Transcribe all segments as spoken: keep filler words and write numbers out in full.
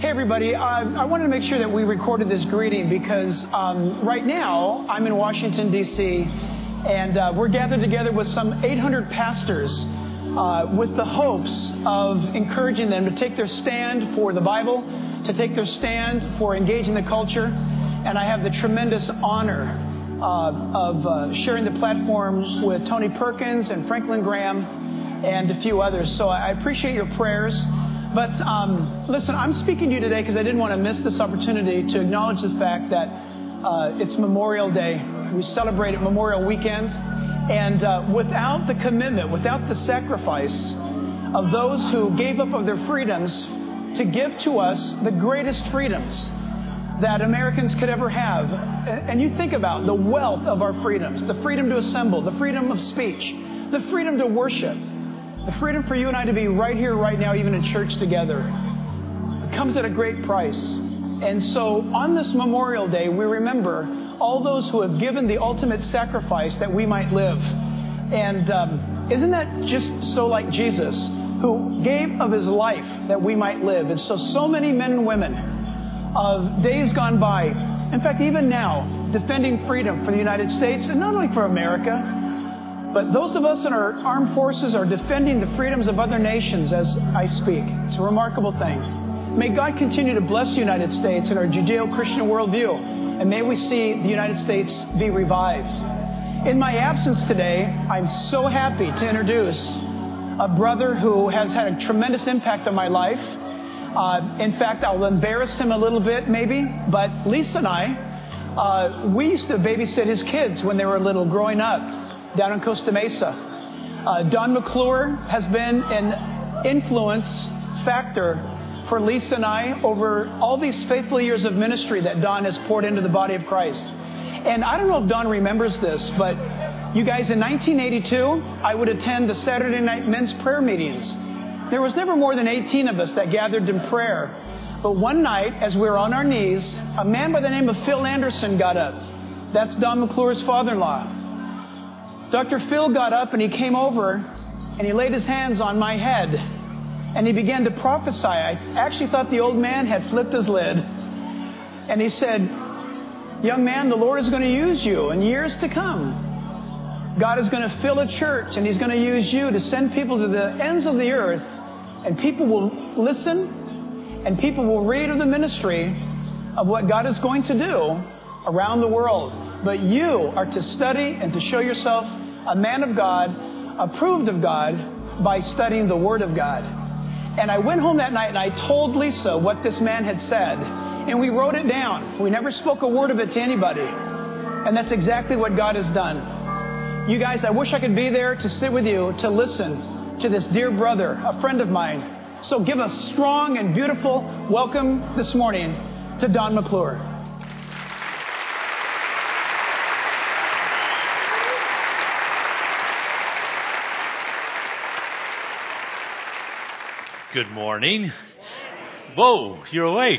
Hey, everybody. Uh, I wanted to make sure that we recorded this greeting because um, right now I'm in Washington, D C, and uh, we're gathered together with some eight hundred pastors uh, with the hopes of encouraging them to take their stand for the Bible, to take their stand for engaging the culture. And I have the tremendous honor uh, of uh, sharing the platform with Tony Perkins and Franklin Graham and a few others. So I appreciate your prayers. But um, listen, I'm speaking to you today because I didn't want to miss this opportunity to acknowledge the fact that uh, it's Memorial Day. We celebrate it Memorial Weekend. And uh, without the commitment, without the sacrifice of those who gave up of their freedoms to give to us the greatest freedoms that Americans could ever have. And you think about the wealth of our freedoms, the freedom to assemble, the freedom of speech, the freedom to worship. The freedom for you and I to be right here, right now, even in church together, it comes at a great price. And so on this Memorial Day, we remember all those who have given the ultimate sacrifice that we might live. And um, isn't that just so like Jesus, who gave of his life that we might live? And so, so many men and women of days gone by, in fact, even now, defending freedom for the United States, and not only for America, but those of us in our armed forces are defending the freedoms of other nations as I speak. It's a remarkable thing. May God continue to bless the United States and our Judeo-Christian worldview, and may we see the United States be revived. In my absence today, I'm so happy to introduce a brother who has had a tremendous impact on my life. Uh, in fact, I'll embarrass him a little bit maybe, but Lisa and I, uh, we used to babysit his kids when they were little growing up down in Costa Mesa. Uh, Don McClure has been an influence factor for Lisa and I over all these faithful years of ministry that Don has poured into the body of Christ. And I don't know if Don remembers this, but you guys, in nineteen eighty-two, I would attend the Saturday night men's prayer meetings. There was never more than eighteen of us that gathered in prayer. But one night, as we were on our knees, a man by the name of Phil Anderson got up. That's Don McClure's father-in-law. Doctor Phil got up and he came over and he laid his hands on my head and he began to prophesy. I actually thought the old man had flipped his lid. And he said, "Young man, the Lord is going to use you in years to come. God is going to fill a church and he's going to use you to send people to the ends of the earth, and people will listen and people will read of the ministry of what God is going to do around the world. But you are to study and to show yourself a man of God, approved of God, by studying the Word of God." And I went home that night and I told Lisa what this man had said. And we wrote it down. We never spoke a word of it to anybody. And that's exactly what God has done. You guys, I wish I could be there to sit with you, to listen to this dear brother, a friend of mine. So give a strong and beautiful welcome this morning to Don McClure. Good morning. Whoa, you're awake.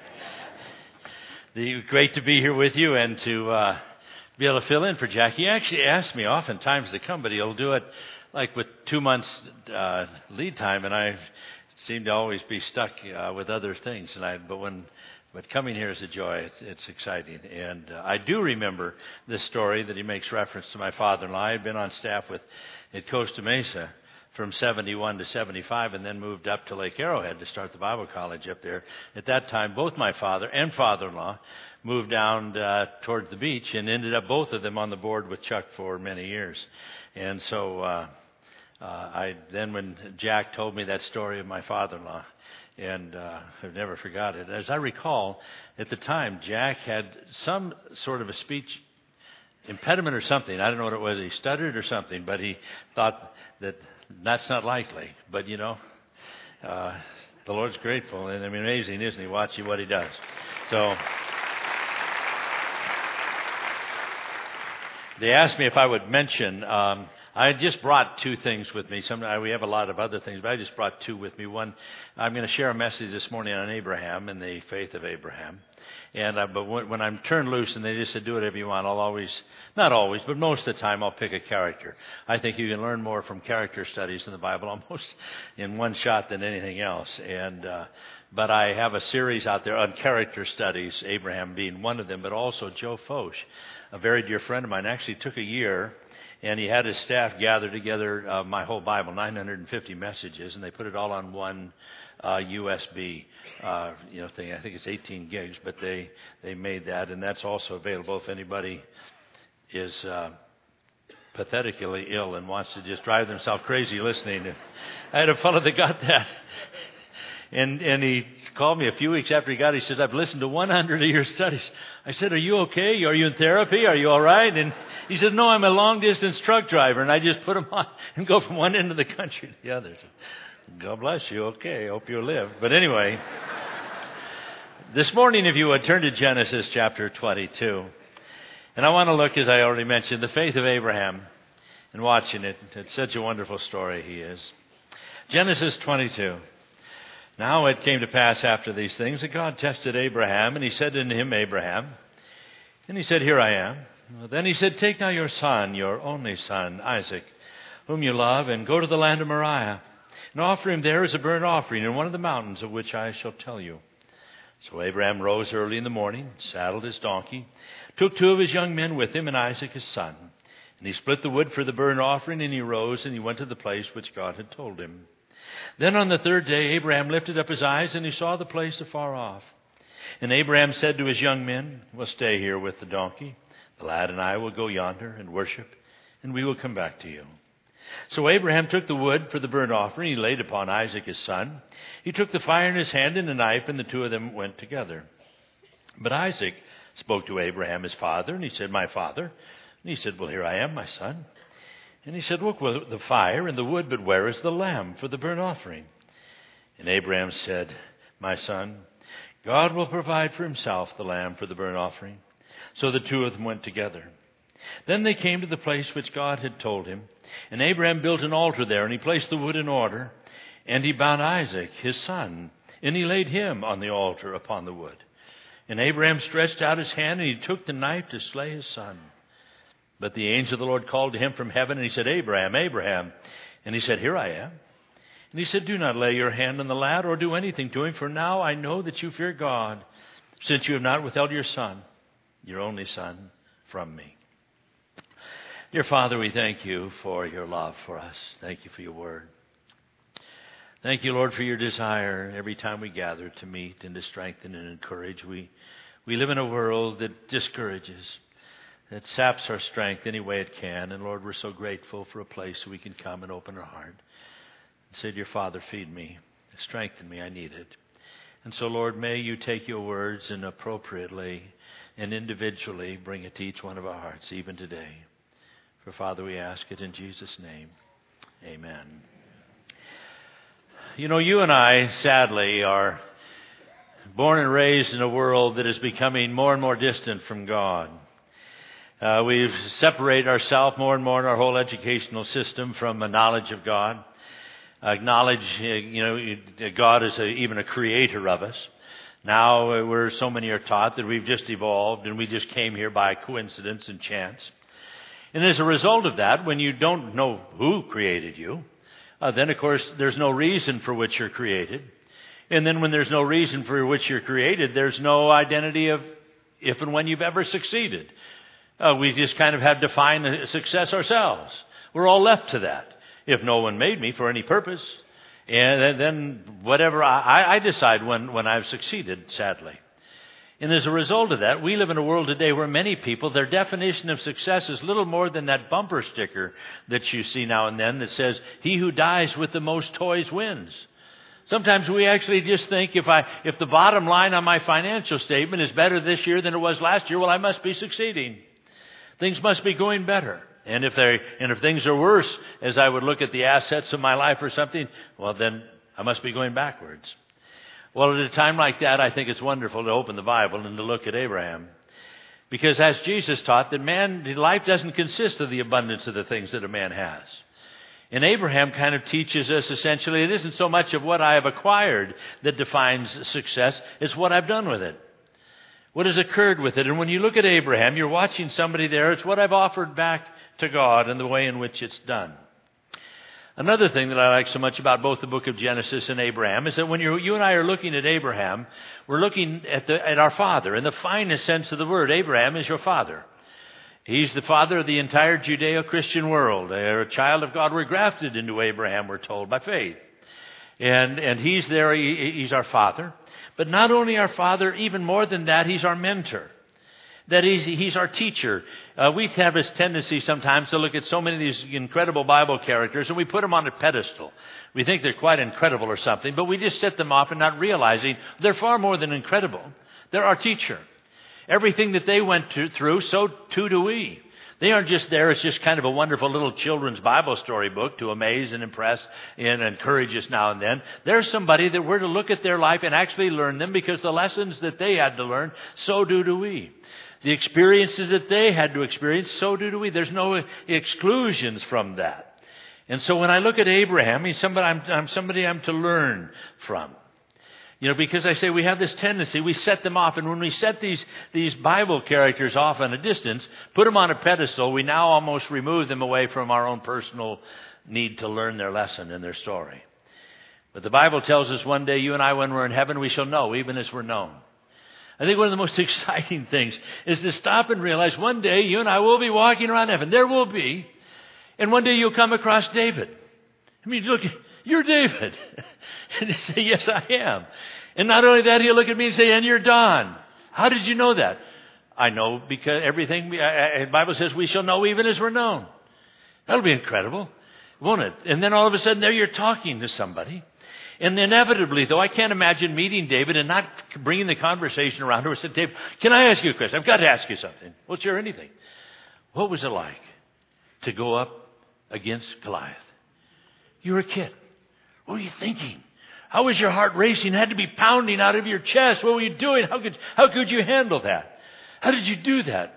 The, great to be here with you and to uh, be able to fill in for Jack. He actually asked me oftentimes to come, but he'll do it like with two months uh, lead time, and I seem to always be stuck uh, with other things. And I, but when, but coming here is a joy. It's, it's exciting, and uh, I do remember this story that he makes reference to my father-in-law. I had been on staff with at Costa Mesa from seventy-one to seventy-five, and then moved up to Lake Arrowhead to start the Bible college up there. At that time, both my father and father-in-law moved down uh, towards the beach, and ended up both of them on the board with Chuck for many years. And so uh, uh, I then when Jack told me that story of my father-in-law, and uh, I've never forgot it. As I recall, at the time, Jack had some sort of a speech impediment or something. I don't know what it was. He stuttered or something, but he thought that that's not likely. But, you know, uh, the Lord's grateful. And I mean, amazing, isn't he? Watching what he does. So they asked me if I would mention, um, I just brought two things with me. Some, we have a lot of other things, but I just brought two with me. One, I'm going to share a message this morning on Abraham and the faith of Abraham. And uh, but when, when I'm turned loose and they just said, do whatever you want, I'll always, not always, but most of the time I'll pick a character. I think you can learn more from character studies in the Bible almost in one shot than anything else. And uh, but I have a series out there on character studies, Abraham being one of them, but also Joe Focht, a very dear friend of mine, actually took a year. And he had his staff gather together uh, my whole Bible, nine hundred fifty messages, and they put it all on one uh, U S B uh, you know thing. I think it's eighteen gigs, but they, they made that, and that's also available if anybody is uh, pathetically ill and wants to just drive themselves crazy listening. I had a fellow that got that, and and he called me a few weeks after he got it. He says, I've listened to one hundred of your studies. I said, are you okay? Are you in therapy? Are you all right? And he said, no, I'm a long-distance truck driver, and I just put them on and go from one end of the country to the other. God bless you. Okay, hope you'll live. But anyway, this morning, if you would, turn to Genesis chapter twenty-two. And I want to look, as I already mentioned, the faith of Abraham and watching it. It's such a wonderful story he is. Genesis twenty-two. Now it came to pass after these things that God tested Abraham, and he said unto him, Abraham. And he said, here I am. Then he said, take now your son, your only son, Isaac, whom you love, and go to the land of Moriah, and offer him there as a burnt offering in one of the mountains of which I shall tell you. So Abraham rose early in the morning, saddled his donkey, took two of his young men with him, and Isaac his son. And he split the wood for the burnt offering, and he rose, and he went to the place which God had told him. Then on the third day Abraham lifted up his eyes, and he saw the place afar off. And Abraham said to his young men, well, stay here with the donkey. The lad and I will go yonder and worship, and we will come back to you. So Abraham took the wood for the burnt offering. He laid upon Isaac his son. He took the fire in his hand and a knife, and the two of them went together. But Isaac spoke to Abraham his father, and he said, my father. And he said, well, here I am, my son. And he said, look, well, the fire and the wood, but where is the lamb for the burnt offering? And Abraham said, my son, God will provide for himself the lamb for the burnt offering. So the two of them went together. Then they came to the place which God had told him. And Abraham built an altar there, and he placed the wood in order. And he bound Isaac, his son, and he laid him on the altar upon the wood. And Abraham stretched out his hand, and he took the knife to slay his son. But the angel of the Lord called to him from heaven, and he said, Abraham, Abraham. And he said, here I am. And he said, do not lay your hand on the lad or do anything to him, for now I know that you fear God, since you have not withheld your son, your only son, from me. Dear Father, we thank you for your love for us. Thank you for your word. Thank you, Lord, for your desire every time we gather to meet and to strengthen and encourage. We, we live in a world that discourages, that saps our strength any way it can. And Lord, we're so grateful for a place we can come and open our heart and say, dear Father, feed me, strengthen me, I need it. And so, Lord, may you take your words and appropriately and individually bring it to each one of our hearts, even today. For, Father, we ask it in Jesus' name. Amen. You know, you and I, sadly, are born and raised in a world that is becoming more and more distant from God. Uh, we've separated ourselves more and more in our whole educational system from a knowledge of God. Acknowledge, uh, you know, God is a, even a creator of us. Now, uh, we're so many are taught that we've just evolved and we just came here by coincidence and chance. And as a result of that, when you don't know who created you, uh, then, of course, there's no reason for which you're created. And then when there's no reason for which you're created, there's no identity of if and when you've ever succeeded. Uh, we just kind of have defined success ourselves. We're all left to that. If no one made me for any purpose, and then whatever I, I decide when, when I've succeeded, sadly. And as a result of that, we live in a world today where many people, their definition of success is little more than that bumper sticker that you see now and then that says, he who dies with the most toys wins. Sometimes we actually just think if I if the bottom line on my financial statement is better this year than it was last year, well, I must be succeeding. Things must be going better. And if they and if things are worse, as I would look at the assets of my life or something, well, then I must be going backwards. Well, at a time like that, I think it's wonderful to open the Bible and to look at Abraham. Because as Jesus taught, that man, life doesn't consist of the abundance of the things that a man has. And Abraham kind of teaches us essentially it isn't so much of what I have acquired that defines success, it's what I've done with it. What has occurred with it. And when you look at Abraham, you're watching somebody there, it's what I've offered back to God and the way in which it's done. Another thing that I like so much about both the book of Genesis and Abraham is that when you're, you and I are looking at Abraham, we're looking at, the, at our father. In the finest sense of the word, Abraham is your father. He's the father of the entire Judeo-Christian world. A child of God. We're grafted into Abraham, we're told, by faith. And, and he's there, he, he's our father. But not only our father, even more than that, he's our mentor. That he's, he's our teacher. Uh, we have this tendency sometimes to look at so many of these incredible Bible characters and we put them on a pedestal. We think they're quite incredible or something, but we just set them off and not realizing they're far more than incredible. They're our teacher. Everything that they went to, through, so too do we. They aren't just there as just kind of a wonderful little children's Bible story book to amaze and impress and encourage us now and then. They're somebody that we're to look at their life and actually learn them because the lessons that they had to learn, so do do we. The experiences that they had to experience, so do do we. There's no exclusions from that. And so when I look at Abraham, he's somebody I'm, I'm somebody I'm to learn from. You know, because I say we have this tendency, we set them off. And when we set these, these Bible characters off on a distance, put them on a pedestal, we now almost remove them away from our own personal need to learn their lesson and their story. But the Bible tells us one day, you and I, when we're in heaven, we shall know, even as we're known. I think one of the most exciting things is to stop and realize one day you and I will be walking around heaven. There will be. And one day you'll come across David. I mean, look, you're David. And you say, yes, I am. And not only that, he'll look at me and say, and you're Don. How did you know that? I know because everything, the Bible says we shall know even as we're known. That'll be incredible, won't it? And then all of a sudden there you're talking to somebody. And inevitably, though, I can't imagine meeting David and not bringing the conversation around to her. I said, David, can I ask you a question? I've got to ask you something. Well, sure, anything. What was it like to go up against Goliath? You were a kid. What were you thinking? How was your heart racing? It had to be pounding out of your chest. What were you doing? How could, how could you handle that? How did you do that?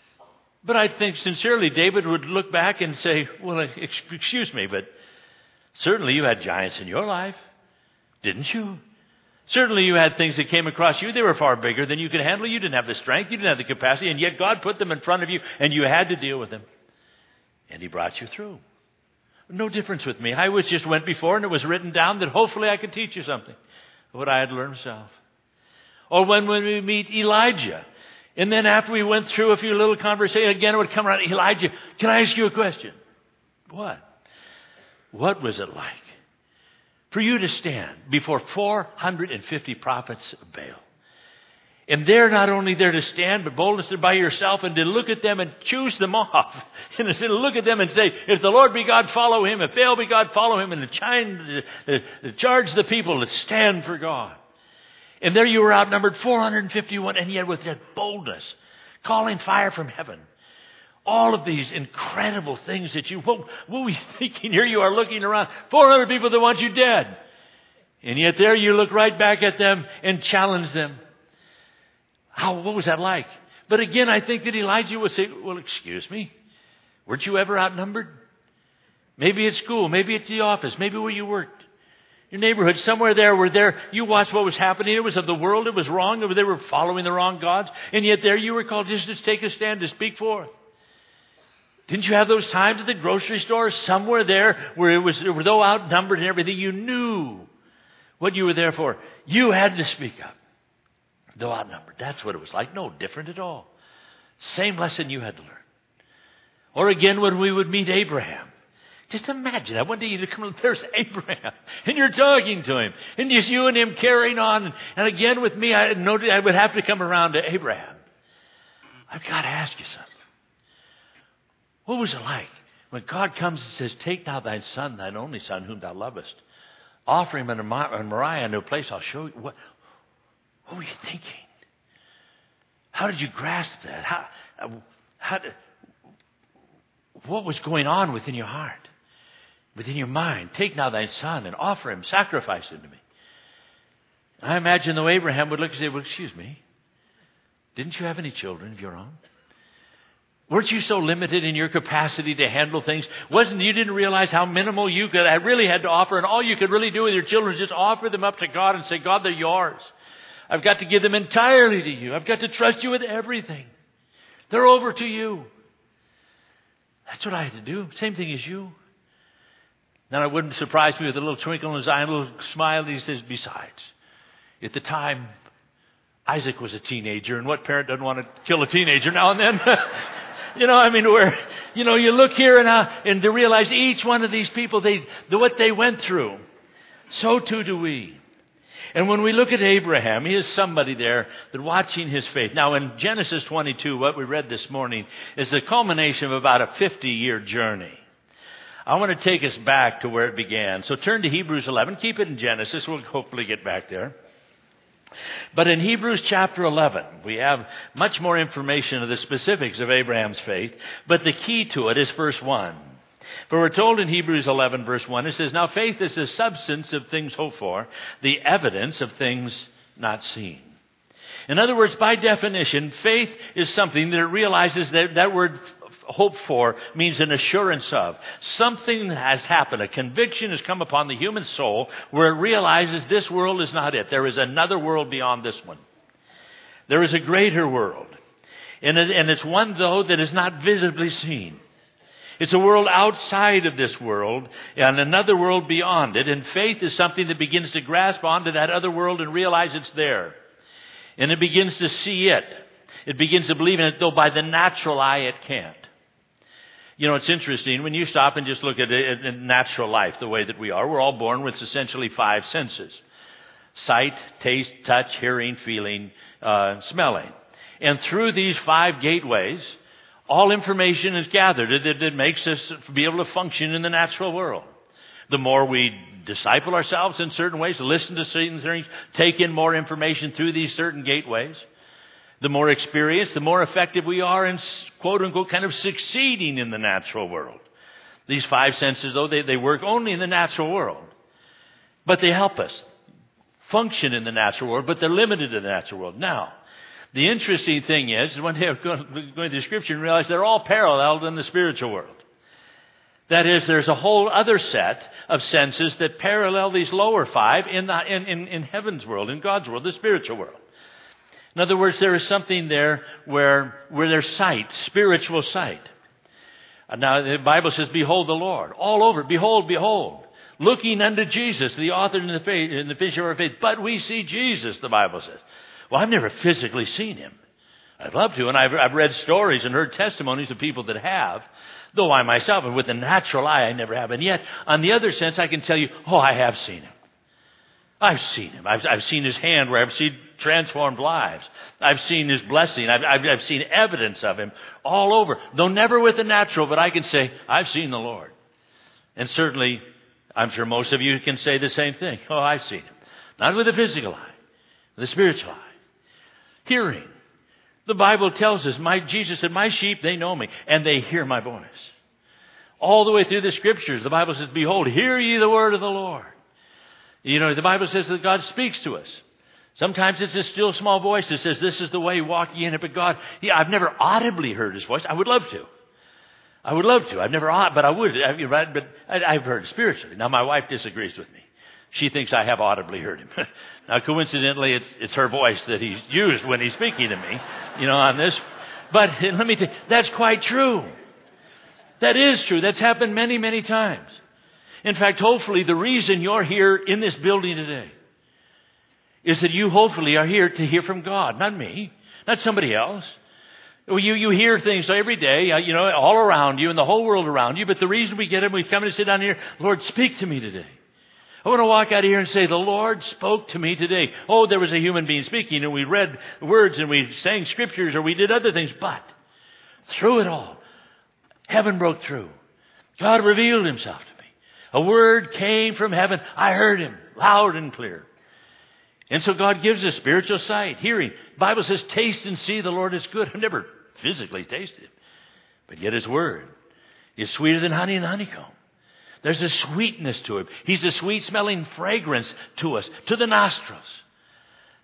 But I think sincerely David would look back and say, well, excuse me, but certainly you had giants in your life, didn't you? Certainly you had things that came across you. They were far bigger than you could handle. You didn't have the strength. You didn't have the capacity. And yet God put them in front of you and you had to deal with them. And he brought you through. No difference with me. I was just went before and it was written down that hopefully I could teach you something of what I had learned myself. Or when, when we meet Elijah, and then after we went through a few little conversations, again it would come around, Elijah, can I ask you a question? What? What was it like for you to stand before four hundred fifty prophets of Baal? And they're not only there to stand, but boldness by yourself and to look at them and choose them off. And to look at them and say, if the Lord be God, follow him. If Baal be God, follow him. And to, chine, to charge the people to stand for God. And there you were outnumbered four hundred fifty-one, and yet with that boldness, calling fire from heaven. All of these incredible things that you, what, what were you thinking? Here you are looking around, four hundred people that want you dead. And yet there you look right back at them and challenge them. How, what was that like? But again, I think that Elijah would say, well, excuse me, weren't you ever outnumbered? Maybe at school, maybe at the office, maybe where you worked. Your neighborhood, somewhere there where there you watched what was happening. It was of the world, it was wrong, they were following the wrong gods. And yet there you were called just to take a stand, to speak forth. Didn't you have those times at the grocery store, somewhere there where it was, though outnumbered and everything, you knew what you were there for. You had to speak up. Though outnumbered. That's what it was like. No different at all. Same lesson you had to learn. Or again, when we would meet Abraham. Just imagine that. One day you come, there's Abraham. And you're talking to him. And just you and him carrying on. And again with me, I noted I would have to come around to Abraham. I've got to ask you something. What was it like when God comes and says, take now thy son, thine only son, whom thou lovest. Offer him in Moriah into a place I'll show you. What, What were you thinking? How did you grasp that? How, how did, what was going on within your heart, within your mind? Take now thy son and offer him, sacrifice him to me. I imagine though Abraham would look and say, well, excuse me, Didn't you have any children of your own? Weren't you so limited in your capacity to handle things? Wasn't you didn't realize how minimal you could I really had to offer, and all you could really do with your children is just offer them up to God and say, God, they're yours. I've got to give them entirely to you. I've got to trust you with everything. They're over to you. That's what I had to do. Same thing as you. Now, it wouldn't surprise me with a little twinkle in his eye, a little smile. He says, besides, at the time, Isaac was a teenager, and what parent doesn't want to kill a teenager now and then? You know, I mean, where, you know, you look here and, uh, and to realize each one of these people, they, the, what they went through, so too do we. And when we look at Abraham, he is somebody there that watching his faith. Now, in Genesis twenty-two, what we read this morning is the culmination of about a fifty-year journey. I want to take us back to where it began. So turn to Hebrews eleven. Keep it in Genesis. We'll hopefully get back there. But in Hebrews chapter eleven, we have much more information of the specifics of Abraham's faith. But the key to it is verse one. For we're told in Hebrews eleven, verse one, it says, now faith is the substance of things hoped for, the evidence of things not seen. In other words, by definition, faith is something that realizes that that word hope for means an assurance of. Something has happened. A conviction has come upon the human soul where it realizes this world is not it. There is another world beyond this one. There is a greater world. And, it, and it's one, though, that is not visibly seen. It's a world outside of this world and another world beyond it. And faith is something that begins to grasp onto that other world and realize it's there. And it begins to see it. It begins to believe in it, though by the natural eye it can't. You know, it's interesting when you stop and just look at it in natural life, the way that we are. We're all born with essentially five senses. Sight, taste, touch, hearing, feeling, uh, smelling. And through these five gateways, all information is gathered that, that makes us be able to function in the natural world. The more we disciple ourselves in certain ways, listen to certain things, take in more information through these certain gateways, the more experienced, the more effective we are in, quote unquote, kind of succeeding in the natural world. These five senses, though, they, they work only in the natural world. But they help us function in the natural world, but they're limited to the natural world. Now, the interesting thing is, when they're going through the Scripture and realize they're all paralleled in the spiritual world. That is, there's a whole other set of senses that parallel these lower five in, the, in, in, in heaven's world, in God's world, the spiritual world. In other words, there is something there where, where there's sight, spiritual sight. Now, the Bible says, behold the Lord. All over, behold, behold. Looking unto Jesus, the author and the, faith, and the finisher of our faith. But we see Jesus, the Bible says. Well, I've never physically seen him. I'd love to, and I've, I've read stories and heard testimonies of people that have. Though I myself, with the natural eye, I never have. And yet, on the other sense, I can tell you, oh, I have seen him. I've seen him. I've, I've seen his hand where I've seen transformed lives. I've seen his blessing. I've, I've, I've seen evidence of him all over. Though never with the natural, but I can say, I've seen the Lord. And certainly, I'm sure most of you can say the same thing. Oh, I've seen him. Not with the physical eye, with the spiritual eye. Hearing. The Bible tells us, my Jesus said, my sheep, they know me, and they hear my voice. All the way through the Scriptures, the Bible says, behold, hear ye the word of the Lord. You know, the Bible says that God speaks to us. Sometimes it's a still small voice that says, this is the way, walk ye in it. But God, yeah, I've never audibly heard his voice. I would love to. I would love to. I've never, but I would. But I've heard spiritually. Now, my wife disagrees with me. She thinks I have audibly heard him. Now, coincidentally, it's, it's her voice that he's used when he's speaking to me, you know, on this. But let me tell you, that's quite true. That is true. That's happened many, many times. In fact, hopefully, the reason you're here in this building today is that you hopefully are here to hear from God, not me, not somebody else. You, you hear things every day, you know, all around you and the whole world around you. But the reason we get it, we come and sit down here, Lord, speak to me today. I want to walk out of here and say, the Lord spoke to me today. Oh, there was a human being speaking, and we read words, and we sang scriptures, or we did other things. But through it all, heaven broke through. God revealed himself to me. A word came from heaven. I heard him loud and clear. And so God gives us spiritual sight, hearing. The Bible says, taste and see the Lord is good. I've never physically tasted him. But yet his word is sweeter than honey and honeycomb. There's a sweetness to him. He's a sweet-smelling fragrance to us, to the nostrils.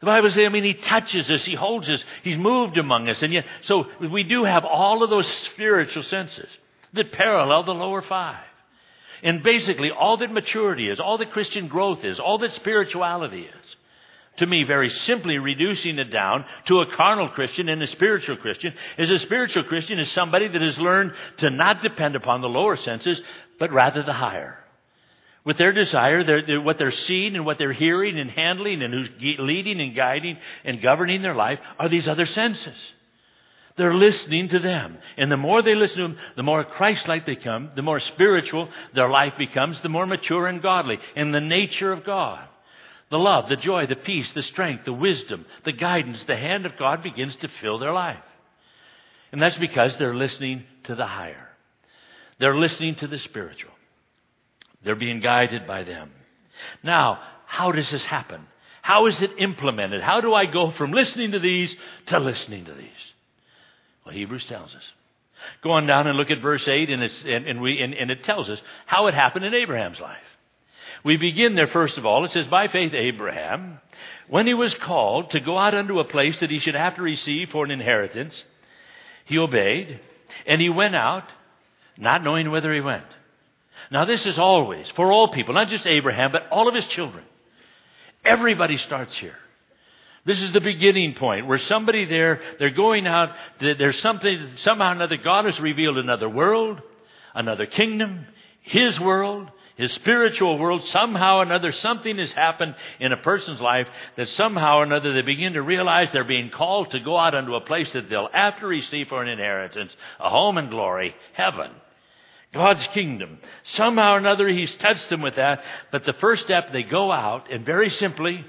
The Bible says, I mean, He touches us, He holds us, He's moved among us. And yet, so we do have all of those spiritual senses that parallel the lower five. And basically, all that maturity is, all that Christian growth is, all that spirituality is, to me, very simply reducing it down to a carnal Christian and a spiritual Christian, is a spiritual Christian is somebody that has learned to not depend upon the lower senses, but rather the higher. With their desire, their, their, what they're seeing and what they're hearing and handling and who's leading and guiding and governing their life are these other senses. They're listening to them. And the more they listen to them, the more Christ-like they come, the more spiritual their life becomes, the more mature and godly in the nature of God. The love, the joy, the peace, the strength, the wisdom, the guidance, the hand of God begins to fill their life. And that's because they're listening to the higher. They're listening to the spiritual. They're being guided by them. Now, how does this happen? How is it implemented? How do I go from listening to these to listening to these? Well, Hebrews tells us. Go on down and look at verse eight, and, it's, and, and, we, and, and it tells us how it happened in Abraham's life. We begin there, first of all. It says, by faith, Abraham, when he was called to go out unto a place that he should have to receive for an inheritance, he obeyed, and he went out, not knowing whither he went. Now, this is always, for all people, not just Abraham, but all of his children. Everybody starts here. This is the beginning point where somebody there, they're going out, there's something, somehow or another, God has revealed another world, another kingdom, His world, His spiritual world. Somehow or another, something has happened in a person's life that somehow or another they begin to realize they're being called to go out unto a place that they'll have to receive for an inheritance, a home in glory, heaven. God's kingdom. Somehow or another, He's touched them with that. But the first step, they go out, and very simply,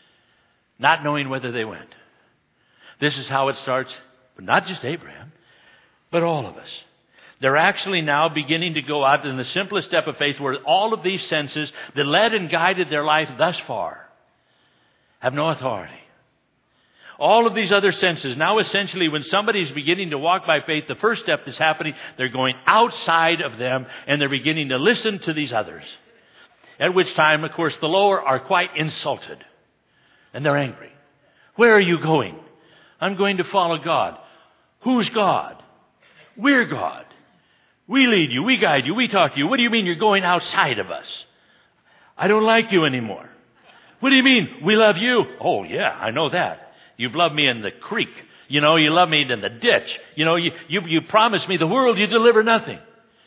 not knowing whether they went. This is how it starts, but not just Abraham, but all of us. They're actually now beginning to go out in the simplest step of faith where all of these senses that led and guided their life thus far have no authority. All of these other senses. Now essentially when somebody's beginning to walk by faith, the first step that's happening, they're going outside of them and they're beginning to listen to these others. At which time, of course, the lower are quite insulted. And they're angry. Where are you going? I'm going to follow God. Who's God? We're God. We lead you. We guide you. We talk to you. What do you mean you're going outside of us? I don't like you anymore. What do you mean? We love you. Oh, yeah, I know that. You've loved me in the creek. You know, you love me in the ditch. You know, you, you, you promised me the world, you deliver nothing.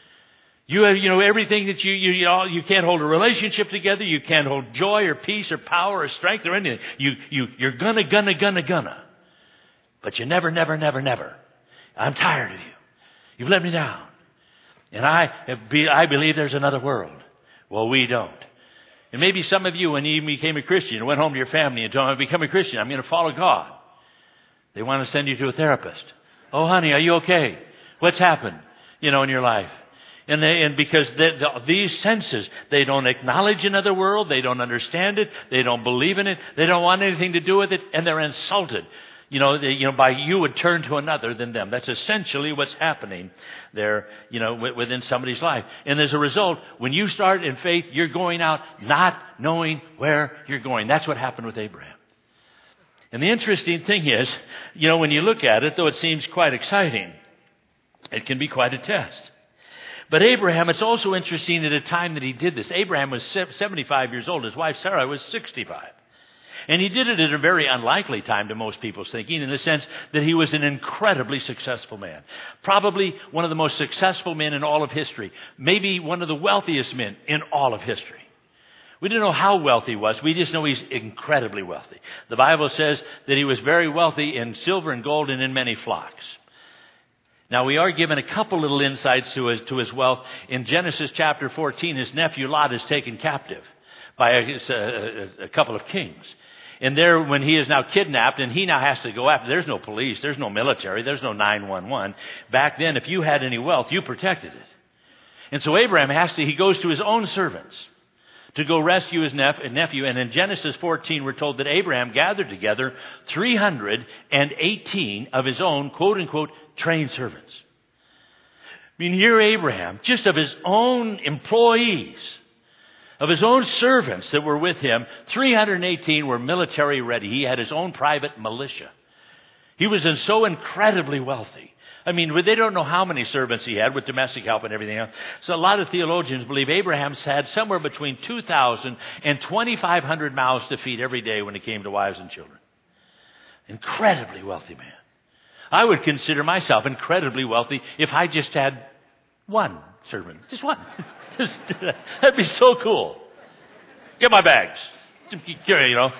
You have, you know, everything that you, you, you know, you can't hold a relationship together. You can't hold joy or peace or power or strength or anything. You, you, you're gonna, gonna, gonna, gonna. But you never, never, never, never. I'm tired of you. You've let me down. And I have be, I believe there's another world. Well, we don't. And maybe some of you, when you became a Christian, went home to your family and told them, I've become a Christian. I'm going to follow God. They want to send you to a therapist. Oh, honey, are you okay? What's happened, you know, in your life? And, they, and because they, the, these senses, they don't acknowledge another world. They don't understand it. They don't believe in it. They don't want anything to do with it. And they're insulted. You know, they, you know, by you would turn to another than them. That's essentially what's happening there, you know, w- within somebody's life. And as a result, when you start in faith, you're going out not knowing where you're going. That's what happened with Abraham. And the interesting thing is, you know, when you look at it, though it seems quite exciting, it can be quite a test. But Abraham, it's also interesting at a time that he did this. Abraham was seventy-five years old. His wife Sarah was sixty-five. And he did it at a very unlikely time to most people's thinking, in the sense that he was an incredibly successful man. Probably one of the most successful men in all of history. Maybe one of the wealthiest men in all of history. We don't know how wealthy he was. We just know he's incredibly wealthy. The Bible says that he was very wealthy in silver and gold and in many flocks. Now, we are given a couple little insights to his, to his wealth. In Genesis chapter fourteen, his nephew Lot is taken captive by a, a, a couple of kings. And there, when he is now kidnapped, and he now has to go after, there's no police, there's no military, there's no nine one one. Back then, if you had any wealth, you protected it. And so Abraham has to, he goes to his own servants to go rescue his nep- nephew. And in Genesis fourteen, we're told that Abraham gathered together three hundred eighteen of his own, quote unquote, trained servants. I mean, here Abraham, just of his own employees, Of his own servants that were with him, three hundred eighteen were military ready. He had his own private militia. He was so incredibly wealthy. I mean, they don't know how many servants he had with domestic help and everything else. So a lot of theologians believe Abraham's had somewhere between two thousand and twenty-five hundred mouths to feed every day when it came to wives and children. Incredibly wealthy man. I would consider myself incredibly wealthy if I just had one servant. Just one. Just, that'd be so cool. Get my bags. You know.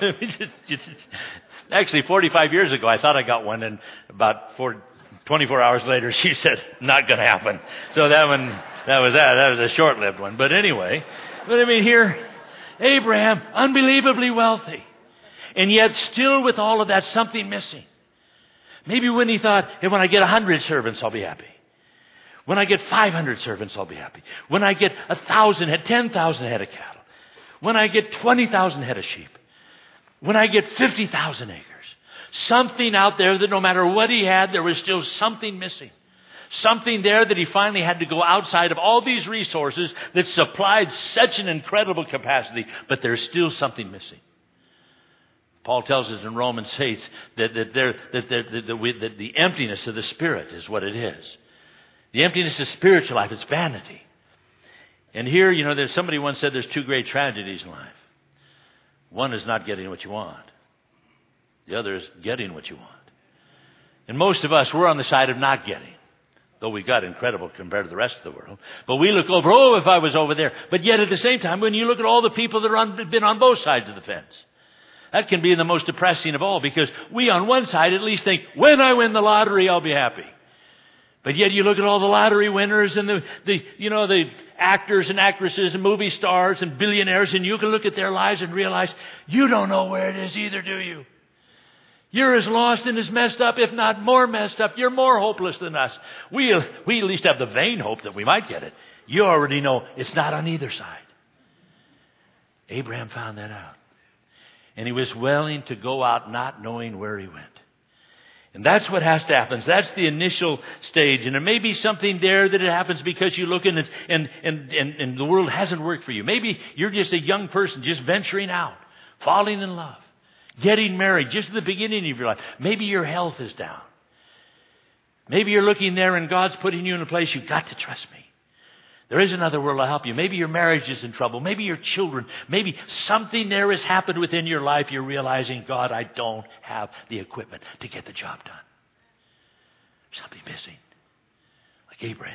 Actually, forty-five years ago, I thought I got one, and about four, twenty-four hours later, she said, not going to happen. So that one, that was that. That was a short-lived one. But anyway, but I mean here, Abraham, unbelievably wealthy. And yet still with all of that, something missing. Maybe when he thought, hey, when I get one hundred servants, I'll be happy. When I get five hundred servants, I'll be happy. When I get one thousand head, ten thousand head of cattle. When I get twenty thousand head of sheep. When I get fifty thousand acres. Something out there that no matter what he had, there was still something missing. Something there that he finally had to go outside of all these resources that supplied such an incredible capacity, but there's still something missing. Paul tells us in Romans eight that, that, there, that, that, that, that, we, that the emptiness of the Spirit is what it is. The emptiness of spiritual life, it's vanity. And here, you know, there's somebody once said there's two great tragedies in life. One is not getting what you want. The other is getting what you want. And most of us, we're on the side of not getting. Though we got incredible compared to the rest of the world. But we look over, oh, if I was over there. But yet at the same time, when you look at all the people that have been on both sides of the fence, that can be the most depressing of all, because we on one side at least think, when I win the lottery, I'll be happy. But yet you look at all the lottery winners and the, the you know, the actors and actresses and movie stars and billionaires, and you can look at their lives and realize you don't know where it is either, do you? You're as lost and as messed up, if not more messed up. You're more hopeless than us. We, we at least have the vain hope that we might get it. You already know it's not on either side. Abraham found that out. And he was willing to go out not knowing where he went. And that's what has to happen. That's the initial stage. And there may be something there that it happens because you look in and, and, and, and, and the world hasn't worked for you. Maybe you're just a young person just venturing out, falling in love, getting married just at the beginning of your life. Maybe your health is down. Maybe you're looking there and God's putting you in a place, you've got to trust me. There is another world to help you. Maybe your marriage is in trouble. Maybe your children. Maybe something there has happened within your life. You're realizing, God, I don't have the equipment to get the job done. Something missing. Like Abraham.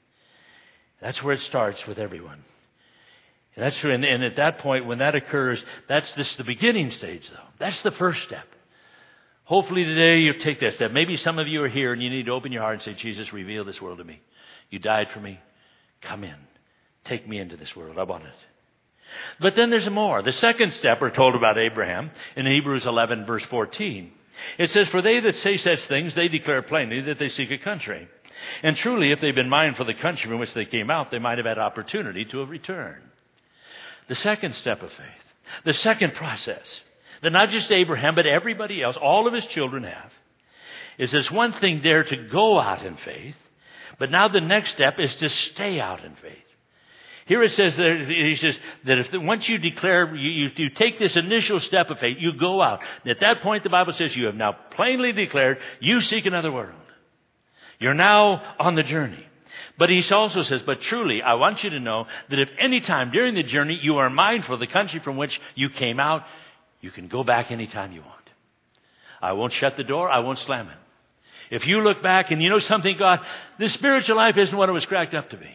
That's where it starts with everyone. And that's true. And, and at that point, when that occurs, that's this the beginning stage, though. That's the first step. Hopefully today you'll take that step. Maybe some of you are here and you need to open your heart and say, Jesus, reveal this world to me. You died for me. Come in. Take me into this world. I want it. But then there's more. The second step we're told about Abraham in Hebrews eleven verse fourteen. It says, for they that say such things, they declare plainly that they seek a country. And truly, if they've been mindful of the country from which they came out, they might have had opportunity to have returned. The second step of faith. The second process that not just Abraham, but everybody else, all of his children have, is there's one thing there to go out in faith. But now the next step is to stay out in faith. Here it says that he says that if once you declare, you, you, you take this initial step of faith, you go out. And at that point, the Bible says you have now plainly declared you seek another world. You're now on the journey. But he also says, but truly, I want you to know that if any time during the journey you are mindful of the country from which you came out, you can go back anytime you want. I won't shut the door. I won't slam it. If you look back and you know something, God, this spiritual life isn't what it was cracked up to be.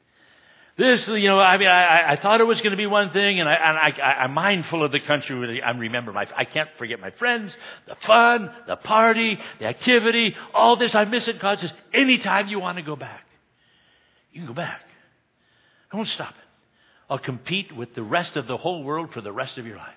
This, you know, I mean, I, I thought it was going to be one thing, and, I, and I, I, I'm mindful of the country. I remember my, I can't forget my friends, the fun, the party, the activity, all this. I miss it. God says, anytime you want to go back, you can go back. I won't stop it. I'll compete with the rest of the whole world for the rest of your life.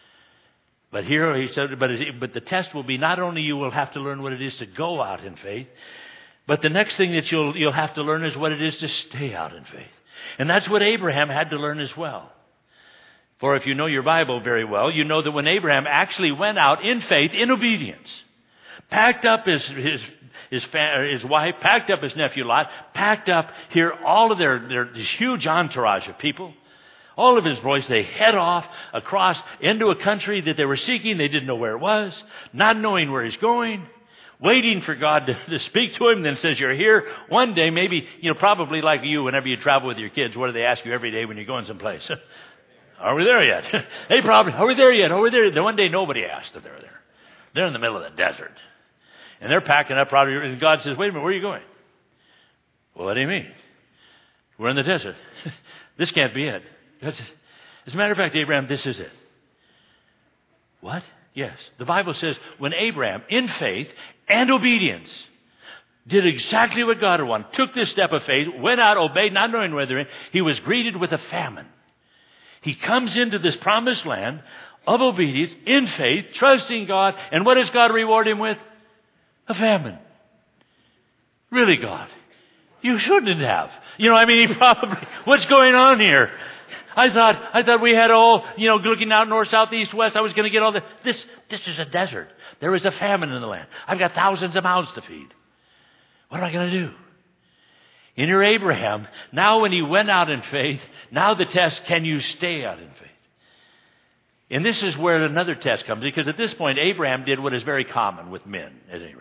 But here he said, but, but the test will be not only you will have to learn what it is to go out in faith, but the next thing that you'll, you'll have to learn is what it is to stay out in faith. And that's what Abraham had to learn as well. For if you know your Bible very well, you know that when Abraham actually went out in faith, in obedience, packed up his, his, his, his wife, packed up his nephew Lot, packed up here all of their, their this huge entourage of people, all of his boys, they head off across into a country that they were seeking. They didn't know where it was, not knowing where he's going, waiting for God to, to speak to him. Then says, you're here. One day, maybe, you know, probably like you, whenever you travel with your kids, what do they ask you every day when you're going someplace? Are we there yet? They probably, are we there yet? Are we there yet? Then one day, nobody asked if they're there. They're in the middle of the desert. And they're packing up probably, and God says, wait a minute, where are you going? Well, what do you mean? We're in the desert. This can't be it. As a matter of fact, Abraham, this is it. What? Yes. The Bible says, when Abraham, in faith and obedience, did exactly what God had wanted, took this step of faith, went out, obeyed, not knowing whether he was greeted with a famine. He comes into this promised land of obedience, in faith, trusting God, and what does God reward him with? A famine. Really, God? You shouldn't have. You know, I mean, he probably, what's going on here? I thought, I thought we had all, you know, looking out north, south, east, west. I was going to get all the, this, this is a desert. There is a famine in the land. I've got thousands of mouths to feed. What am I going to do? In your Abraham, now when he went out in faith, now the test, can you stay out in faith? And this is where another test comes, because at this point, Abraham did what is very common with men, at any rate.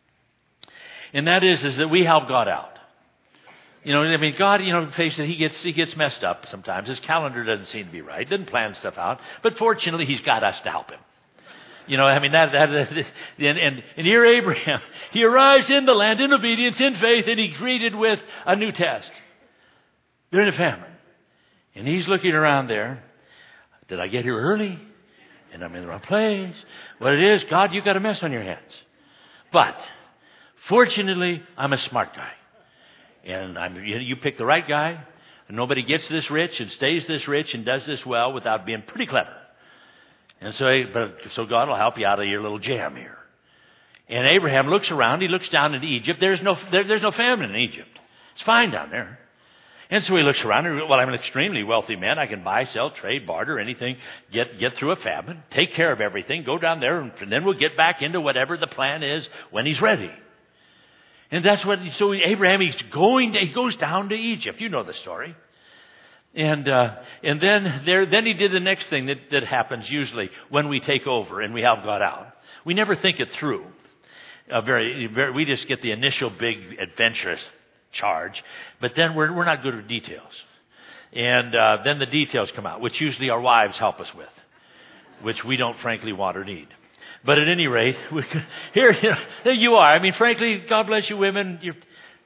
And that is, is that we help God out. You know, I mean, God, you know, face it, he gets, he gets messed up sometimes. His calendar doesn't seem to be right. Doesn't plan stuff out. But fortunately, he's got us to help him. You know, I mean, that, that, that and, and, and here Abraham, he arrives in the land in obedience, in faith, and he's greeted with a new test. They're in a famine. And he's looking around there. Did I get here early? And I'm in the wrong place. What it is, God, you got a mess on your hands. But fortunately, I'm a smart guy. And I'm, you pick the right guy. And nobody gets this rich and stays this rich and does this well without being pretty clever. And so, but, so God will help you out of your little jam here. And Abraham looks around. He looks down into Egypt. There's no, there, there's no famine in Egypt. It's fine down there. And so he looks around and, well, I'm an extremely wealthy man. I can buy, sell, trade, barter, anything, get, get through a famine, take care of everything, go down there, and then we'll get back into whatever the plan is when he's ready. And that's what, so Abraham, he's going, he goes down to Egypt. You know the story. And, uh, and then there, then he did the next thing that, that happens usually when we take over and we help God out. We never think it through. Uh, very, very, we just get the initial big adventurous charge, but then we're, we're not good with details. And, uh, then the details come out, which usually our wives help us with, which we don't frankly want or need. But at any rate, we, here, you know, there you are. I mean, frankly, God bless you women. You're,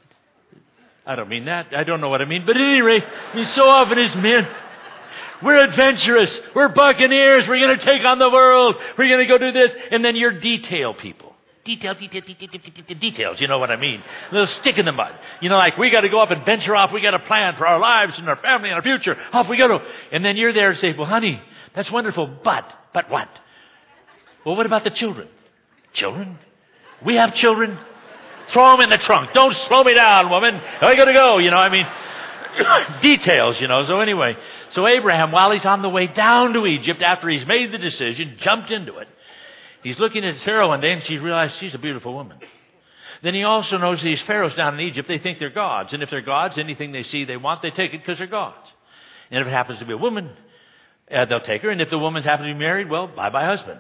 I don't mean that. I don't know what I mean. But at any rate, I mean, so often as men, we're adventurous. We're buccaneers. We're going to take on the world. We're going to go do this. And then you're detail people. Detail, detail, detail, detail, details. You know what I mean? A little stick in the mud. You know, like we got to go up and venture off. We got a plan for our lives and our family and our future. Off we go. And then you're there and say, well, honey, that's wonderful. But, but what? Well, what about the children? Children? We have children. Throw them in the trunk. Don't slow me down, woman. I got to go. You know, I mean, details, you know. So anyway, so Abraham, while he's on the way down to Egypt, after he's made the decision, jumped into it. He's looking at Sarah one day and she realized she's a beautiful woman. Then he also knows these pharaohs down in Egypt, they think they're gods. And if they're gods, anything they see they want, they take it because they're gods. And if it happens to be a woman, uh, they'll take her. And if the woman happens to be married, well, bye-bye husband.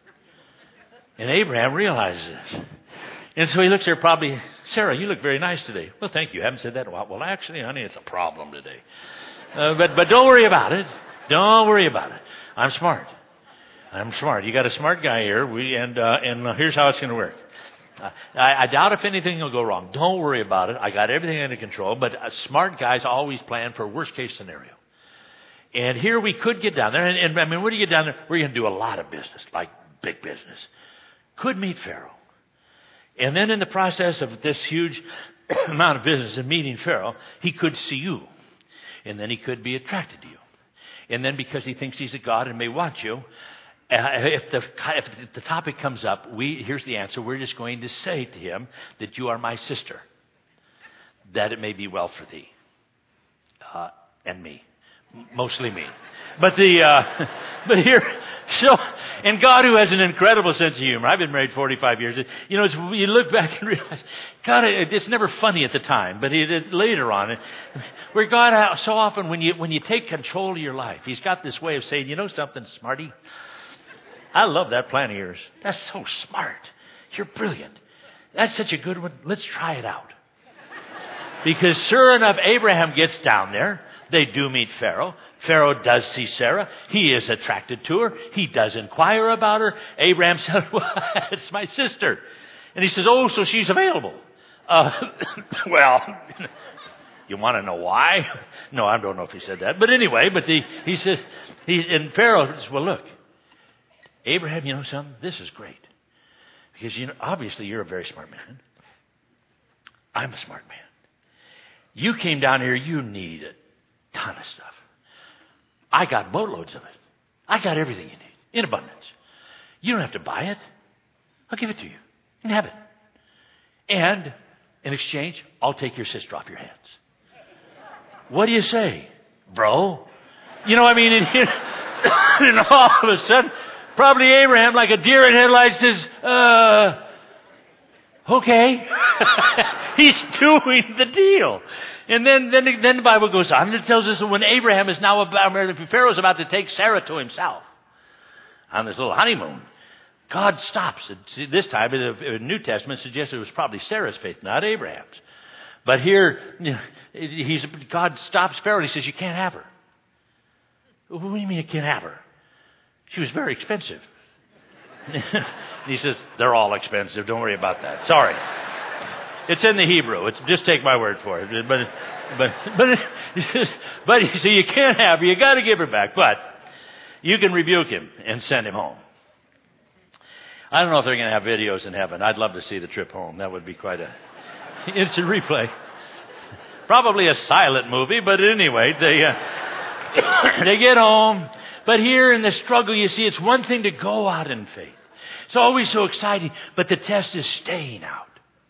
And Abraham realizes this. And so he looks there probably, Sarah, you look very nice today. Well, thank you. I haven't said that in a while. Well, actually, honey, it's a problem today. Uh, but, but don't worry about it. Don't worry about it. I'm smart. I'm smart. You got a smart guy here. We, and, uh, and here's how it's going to work. Uh, I, I doubt if anything will go wrong. Don't worry about it. I got everything under control. But uh, smart guys always plan for worst case scenario. And here we could get down there. And, and I mean, when you get down there, we're going to do a lot of business, like big business. Could meet Pharaoh. And then in the process of this huge amount of business and meeting Pharaoh, he could see you. And then he could be attracted to you. And then because he thinks he's a god and may want you, uh, if, the, if the topic comes up, we here's the answer. We're just going to say to him that you are my sister, that it may be well for thee uh, and me. Mostly me. But the, uh, but here, so, and God, who has an incredible sense of humor. I've been married forty-five years. You know, it's, you look back and realize, God, it, it's never funny at the time, but it, it, later on, it, where God, so often when you, when you take control of your life, He's got this way of saying, you know something, smarty? I love that plan of yours. That's so smart. You're brilliant. That's such a good one. Let's try it out. Because sure enough, Abraham gets down there. They do meet Pharaoh. Pharaoh does see Sarah. He is attracted to her. He does inquire about her. Abraham said, well, it's my sister. And he says, oh, so she's available. Uh, well, you want to know why? No, I don't know if he said that. But anyway, but the, he says, he, and Pharaoh says, well, look, Abraham, you know something? This is great. Because, you know, obviously you're a very smart man. I'm a smart man. You came down here, you need a ton of stuff. I got boatloads of it. I got everything you need in abundance. You don't have to buy it. I'll give it to you. You can have it. And in exchange, I'll take your sister off your hands. What do you say, bro? You know, I mean, and, and all of a sudden, probably Abraham, like a deer in headlights, says, uh, okay. He's doing the deal. And then, then, then the Bible goes on and it tells us that when Abraham is now about, Pharaoh's about to take Sarah to himself on this little honeymoon, God stops. See, this time, the New Testament suggests it was probably Sarah's faith, not Abraham's. But here, you know, he's, God stops Pharaoh and he says, you can't have her. What do you mean you can't have her? She was very expensive. He says, they're all expensive. Don't worry about that. Sorry. It's in the Hebrew. It's, just take my word for it. But, but, but, but you see, you can't have her. You got to give her back. But you can rebuke him and send him home. I don't know if they're going to have videos in heaven. I'd love to see the trip home. That would be quite a instant replay. Probably a silent movie, but anyway, they uh, they get home. But here in the struggle, you see, it's one thing to go out in faith. It's always so exciting, but the test is staying out.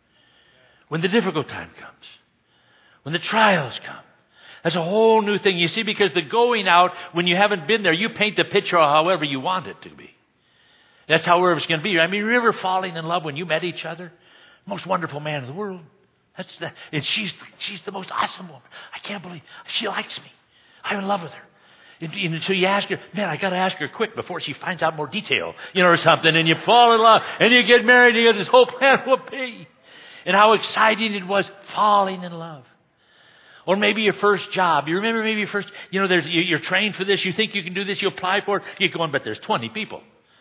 When the difficult time comes, when the trials come, that's a whole new thing. You see, because the going out, when you haven't been there, you paint the picture however you want it to be. That's however it's going to be. I mean, remember falling in love when you met each other? Most wonderful man in the world. That's the, and she's she's the most awesome woman. I can't believe she likes me. I'm in love with her. And, and so you ask her, man, I got to ask her quick before she finds out more detail, you know, or something. And you fall in love, and you get married, and you get this whole plan will be. And how exciting it was falling in love. Or maybe your first job. You remember maybe your first, you know, there's, you're trained for this. You think you can do this. You apply for it. You're going, but there's twenty people.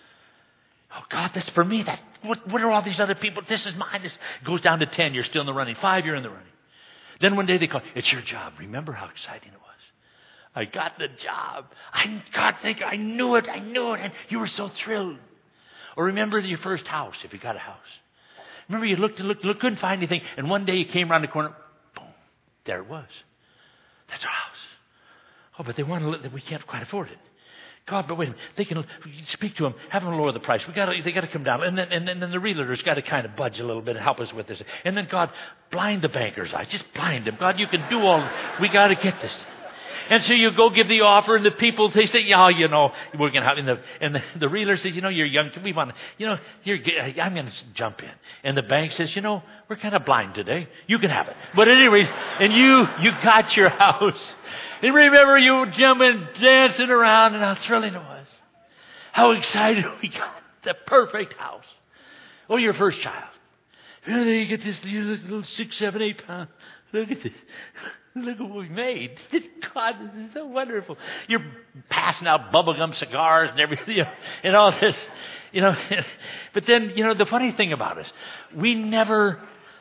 Oh, God, that's for me. That, what, what are all these other people? This is mine. This goes down to ten. You're still in the running. Five, you're in the running. Then one day they call, it's your job. Remember how exciting it was? I got the job. I, God, thank you. I knew it. I knew it. And you were so thrilled. Or remember your first house, if you got a house. Remember you looked and looked and looked, couldn't find anything. And one day you came around the corner, boom, there it was. That's our house. Oh, but they want to live, we can't quite afford it. God, but wait a minute. They can speak to them, have them lower the price. We got to, they got to come down. And then, and then the realtor's got to kind of budge a little bit and help us with this. And then God, blind the banker's eyes. Just blind them. God, you can do all, we got to get this. And so you go give the offer, and the people, they say, yeah, you know, we're going to have, and the, and the, the realtor says, you know, you're young, we want to, you know, you're, I'm going to jump in. And the bank says, you know, we're kind of blind today. You can have it. But anyway, and you, you got your house. And remember you jumping, dancing around, and how thrilling it was. How excited we got. The perfect house. Oh, your first child. And then you get this little six, seven, eight pound. Look at this. Look at what we made. God, this is so wonderful. You're passing out bubblegum cigars and everything, you know, and all this, you know. But then, you know, the funny thing about us, we never,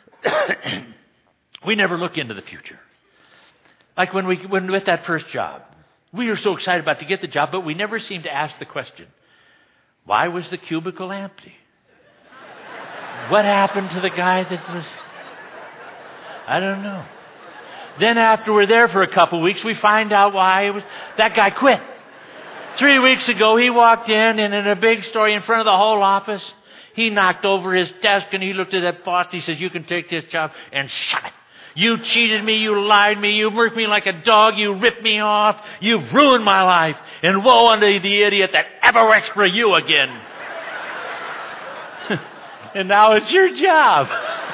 we never look into the future. Like when we, when with that first job, we were so excited about to get the job, but we never seemed to ask the question, why was the cubicle empty? What happened to the guy that was, I don't know. Then after we're there for a couple of weeks, we find out why it was that guy quit. Three weeks ago, he walked in, and in a big story in front of the whole office, he knocked over his desk, and he looked at that boss. He says, you can take this job, and shut it. You cheated me, you lied me, you worked me like a dog, you ripped me off, you've ruined my life, and woe unto the idiot that ever works for you again. And now it's your job.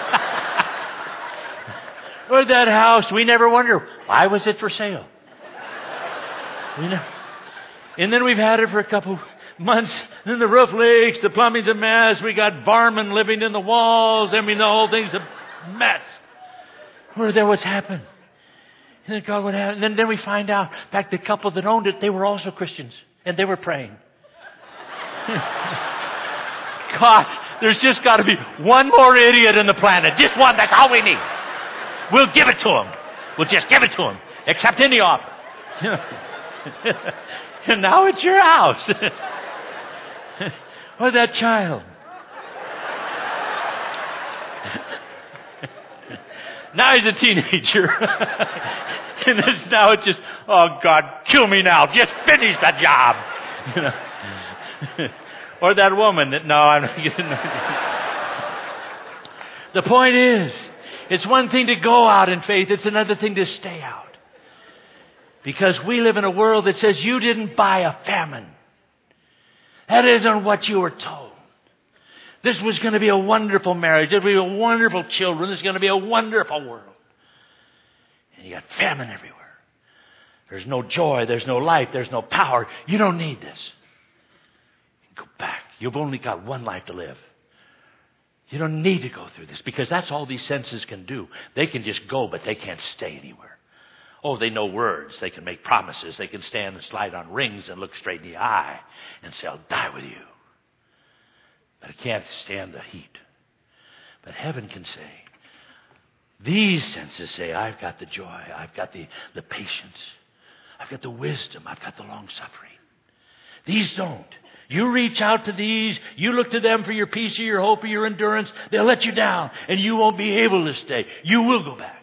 Or that house, we never wonder, why was it for sale? You know? And then we've had it for a couple months, and then the roof leaks, the plumbing's a mess, we got varmin living in the walls, I mean the whole thing's a mess. Or then what's happened? And then God would have, and then, then we find out, in fact, the couple that owned it, they were also Christians, and they were praying. God, there's just got to be one more idiot on the planet, just one, that's all we need. We'll give it to him. We'll just give it to him, accept any offer. And now it's your house. Or that child. Now he's a teenager. And it's, now it's just, oh God, kill me now. Just finish the job. You know? Or that woman that, no, I'm not getting The point is, it's one thing to go out in faith. It's another thing to stay out. Because we live in a world that says you didn't buy a famine. That isn't what you were told. This was going to be a wonderful marriage. There's going to be wonderful children. There's going to be a wonderful world. And you got famine everywhere. There's no joy. There's no life. There's no power. You don't need this. Go back. You've only got one life to live. You don't need to go through this because that's all these senses can do. They can just go, but they can't stay anywhere. Oh, they know words. They can make promises. They can stand and slide on rings and look straight in the eye and say, I'll die with you. But I can't stand the heat. But heaven can say, these senses say, I've got the joy. I've got the, the patience. I've got the wisdom. I've got the long suffering. These don't. You reach out to these. You look to them for your peace or your hope or your endurance. They'll let you down and you won't be able to stay. You will go back.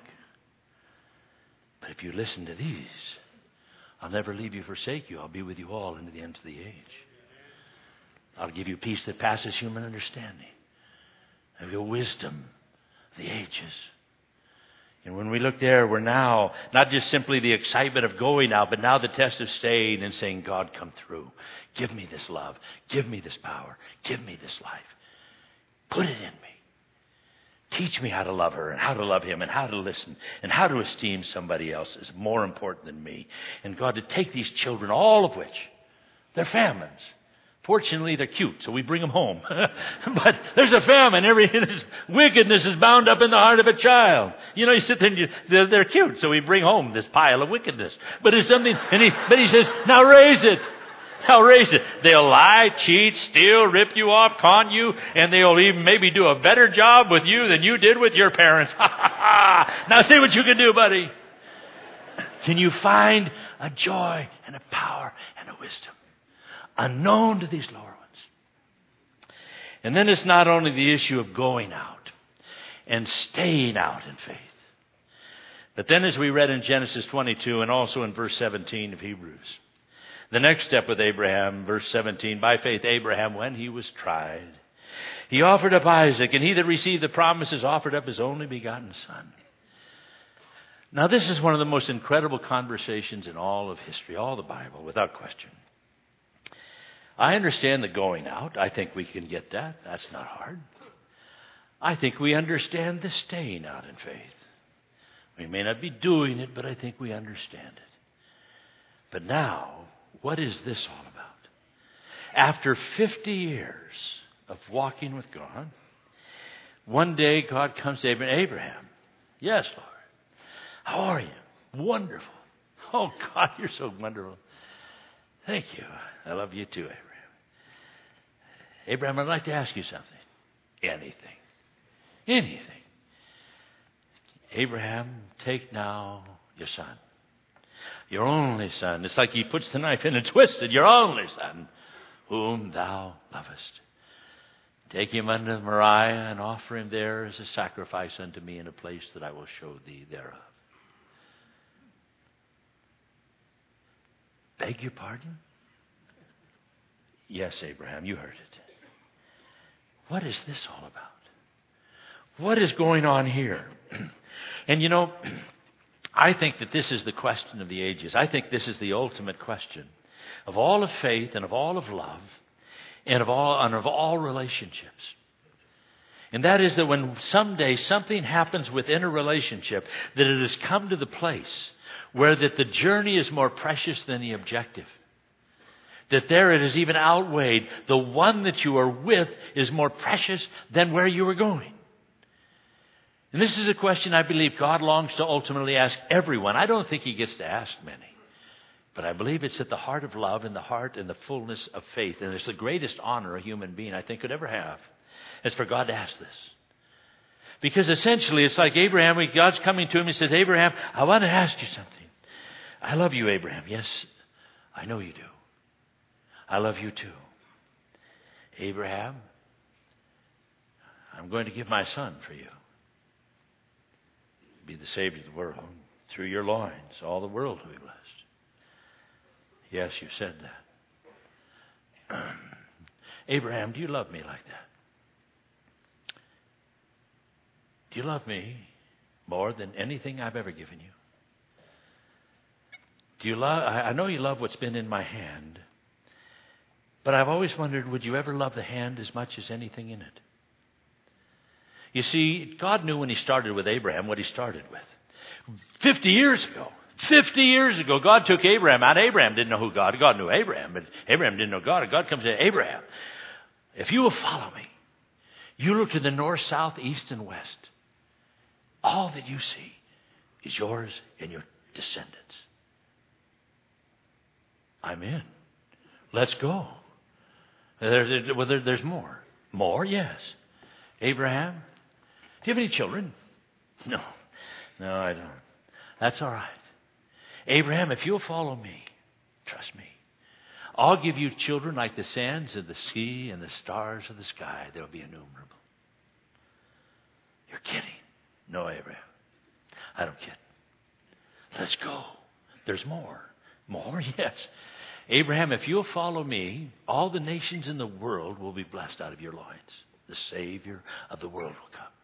But if you listen to these, I'll never leave you, forsake you. I'll be with you all into the ends of the age. I'll give you peace that passes human understanding. I'll give you wisdom of the ages. And when we look there, we're now not just simply the excitement of going out, but now the test of staying and saying, God, come through. Give me this love. Give me this power. Give me this life. Put it in me. Teach me how to love her and how to love him and how to listen and how to esteem somebody else as more important than me. And God, to take these children, all of which, they're famines. Fortunately, they're cute, so we bring them home. But there's a famine. Every this wickedness is bound up in the heart of a child. You know, you sit there and you, they're, they're cute, so we bring home this pile of wickedness. But there's something, and he, but he says, now raise it. Now raise it. They'll lie, cheat, steal, rip you off, con you, and they'll even maybe do a better job with you than you did with your parents. Now see what you can do, buddy. Can you find a joy and a power and a wisdom unknown to these lower ones? And then it's not only the issue of going out and staying out in faith, but then as we read in Genesis twenty-two and also in verse seventeen of Hebrews, the next step with Abraham, verse seventeen, by faith Abraham, when he was tried, he offered up Isaac, and he that received the promises offered up his only begotten son. Now this is one of the most incredible conversations in all of history, all the Bible, without question. I understand the going out. I think we can get that. That's not hard. I think we understand the staying out in faith. We may not be doing it, but I think we understand it. But now, what is this all about? After fifty years of walking with God, one day God comes to Abraham. Abraham, yes, Lord. How are you? Wonderful. Oh, God, you're so wonderful. Thank you. I love you too, Abraham. Abraham, I'd like to ask you something. Anything. Anything. Abraham, take now your son. Your only son. It's like he puts the knife in and twists it. Your only son, whom thou lovest. Take him unto Moriah and offer him there as a sacrifice unto me in a place that I will show thee thereof. Beg your pardon? Yes, Abraham, you heard it. What is this all about? What is going on here? And you know, I think that this is the question of the ages. I think this is the ultimate question of all of faith and of all of love and of all, and of all relationships. And that is that when someday something happens within a relationship, that it has come to the place where that the journey is more precious than the objective. That there it is even outweighed. The one that you are with is more precious than where you are going. And this is a question I believe God longs to ultimately ask everyone. I don't think He gets to ask many. But I believe it's at the heart of love and the heart and the fullness of faith. And it's the greatest honor a human being, I think, could ever have, is for God to ask this. Because essentially it's like Abraham, when God's coming to him, He says, Abraham, I want to ask you something. I love you, Abraham. Yes, I know you do. I love you too. Abraham, I'm going to give my son for you. Be the Savior of the world. Through your loins, all the world will be blessed. Yes, you said that. Abraham, do you love me like that? Do you love me more than anything I've ever given you? Do you love? I know you love what's been in my hand, but I've always wondered, would you ever love the hand as much as anything in it? You see, God knew when He started with Abraham what He started with. Fifty years ago. Fifty years ago, God took Abraham out. Abraham didn't know who God. God knew Abraham, but Abraham didn't know God. And God comes to Abraham. If you will follow me, you look to the north, south, east, and west. All that you see is yours and your descendants. I'm in. Let's go. There, there, well, there, there's more. More, yes. Abraham, do you have any children? No. No, I don't. That's all right. Abraham, if you'll follow me, trust me, I'll give you children like the sands of the sea and the stars of the sky. They'll be innumerable. You're kidding. No, Abraham. I don't kid. Let's go. There's more. More? Yes. Abraham, if you'll follow me, all the nations in the world will be blessed out of your loins. The Savior of the world will come.